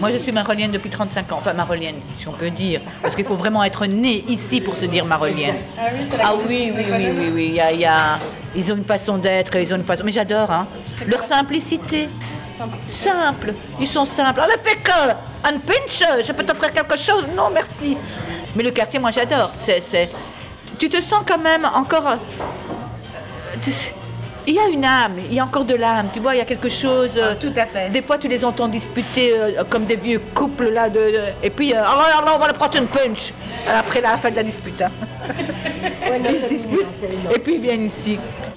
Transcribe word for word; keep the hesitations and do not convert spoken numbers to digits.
Moi, je suis marolienne depuis trente-cinq ans. Enfin, marolienne, si on peut dire. Parce qu'il faut vraiment être né ici pour se dire marolienne. Ah oui, c'est la Ah oui, oui, oui, oui, oui. Il y a, il y a- Ils ont une façon d'être, ils ont une façon... Mais j'adore, hein. Leur simplicité. Simple. Ils sont simples. Ah, mais fais que un pinch, je peux t'offrir quelque chose. Non, merci. Mais le quartier, moi, j'adore. C'est, c'est... Tu te sens quand même encore... euh, Il y a une âme, il y a encore de l'âme, tu vois, il y a quelque chose... euh, Ah, tout à fait. Des fois, tu les entends disputer euh, comme des vieux couples, là, de, de- et puis, euh, alors, alors, on va le prendre une punch, après la fin de la dispute. Hein. Ouais, non, Ils se c'est disputent, mignon, c'est mignon. et puis ils viennent ici.